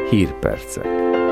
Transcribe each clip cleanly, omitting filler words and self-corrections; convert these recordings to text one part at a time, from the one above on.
Hírpercek.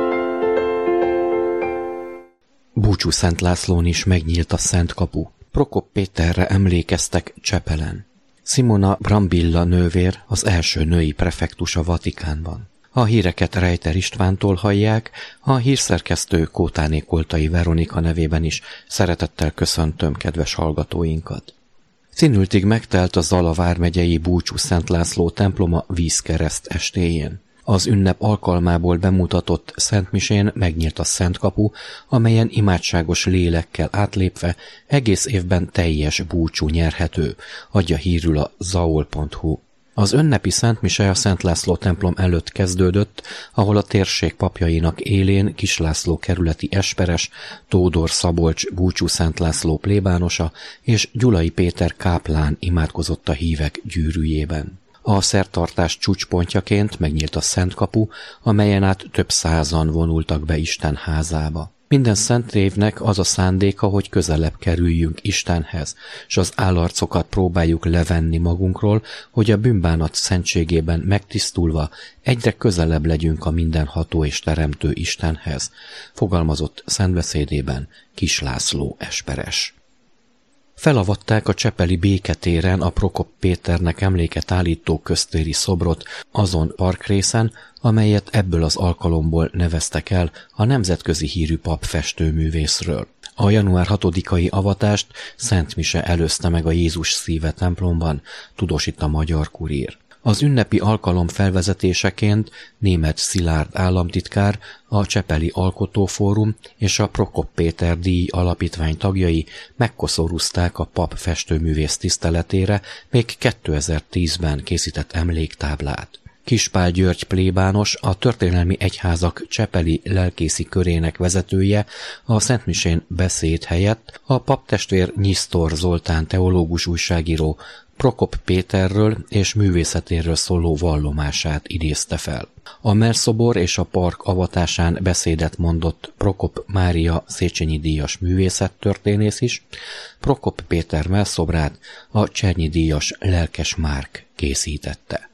Búcsú Szent Lászlón is megnyílt a Szent Kapu. Prokop Péterre emlékeztek Csepelen. Simona Brambilla nővér az első női prefektus a Vatikánban. A híreket Rejter Istvántól hallják, a hírszerkesztő Kótáné Koltai Veronika nevében is szeretettel köszöntöm kedves hallgatóinkat. Színültig megtelt a Zala vármegyei Búcsú Szent László temploma vízkereszt estéjén. Az ünnep alkalmából bemutatott szentmisén megnyílt a Szent Kapu, amelyen imádságos lélekkel átlépve egész évben teljes búcsú nyerhető, adja hírül a zaol.hu. Az ünnepi szentmise a Szent László templom előtt kezdődött, ahol a térség papjainak élén Kislászló kerületi esperes, Tódor Szabolcs Búcsú Szent László plébánosa és Gyulai Péter káplán imádkozott a hívek gyűrűjében. A szertartás csúcspontjaként megnyílt a Szent Kapu, amelyen át több százan vonultak be Isten házába. Minden szent évnek az a szándéka, hogy közelebb kerüljünk Istenhez, s az állarcokat próbáljuk levenni magunkról, hogy a bűnbánat szentségében megtisztulva egyre közelebb legyünk a mindenható és teremtő Istenhez, fogalmazott szentbeszédében Kislászló esperes. Felavatták a csepeli Béketéren a Prokop Péternek emléket állító köztéri szobrot azon parkrészen, amelyet ebből az alkalomból neveztek el a nemzetközi hírű pap festőművészről. A január 6-ai avatást Szent Mise előzte meg a Jézus Szíve templomban, tudósít a Magyar Kurír. Az ünnepi alkalom felvezetéseként Németh Szilárd államtitkár, a Csepeli Alkotófórum és a Prokop Péter díj alapítvány tagjai megkoszorúzták a pap festőművész tiszteletére még 2010-ben készített emléktáblát. Kispál György plébános, a történelmi egyházak csepeli lelkészi körének vezetője a szentmisén beszéd helyett a paptestvér Nyisztor Zoltán teológus újságíró Prokop Péterről és művészetéről szóló vallomását idézte fel. A Mellszobor és a park avatásán beszédet mondott Prokop Mária Széchenyi díjas művészettörténész is, Prokop Péter mellszobrát a Csernyi díjas Lelkes Márk készítette.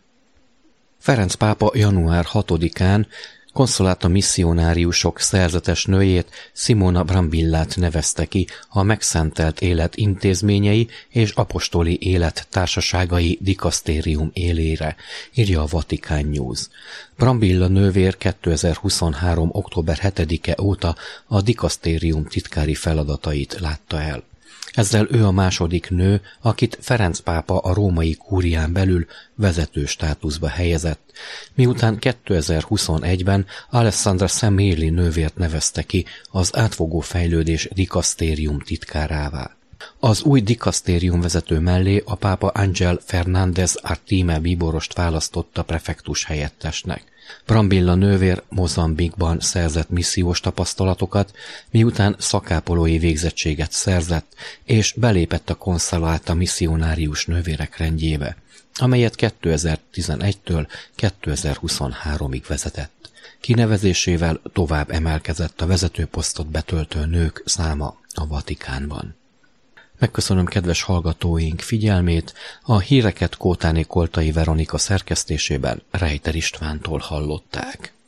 Ferenc pápa január 6-án konszolata misszionáriusok szerzetes nőjét, Simona Brambillát nevezte ki a megszentelt élet intézményei és apostoli élet társaságai dikasztérium élére, írja a Vatican News. Brambilla nővér 2023. október 7-e óta a dikasztérium titkári feladatait látta el. Ezzel ő a második nő, akit Ferenc pápa a római kúrián belül vezető státuszba helyezett, miután 2021-ben Alessandra Semeli nővért nevezte ki az átfogó fejlődés dikasztérium titkárává. Az új dikasztérium vezető mellé a pápa Ángel Fernández Artime bíborost választotta prefektus helyettesnek. Brambilla nővér Mozambikban szerzett missziós tapasztalatokat, miután szakápolói végzettséget szerzett, és belépett a konszolálta misszionárius nővérek rendjébe, amelyet 2011-től 2023-ig vezetett. Kinevezésével tovább emelkedett a vezetőposztot betöltő nők száma a Vatikánban. Megköszönöm kedves hallgatóink figyelmét, a híreket Kótáné Koltai Veronika szerkesztésében Rejter Istvántól hallották.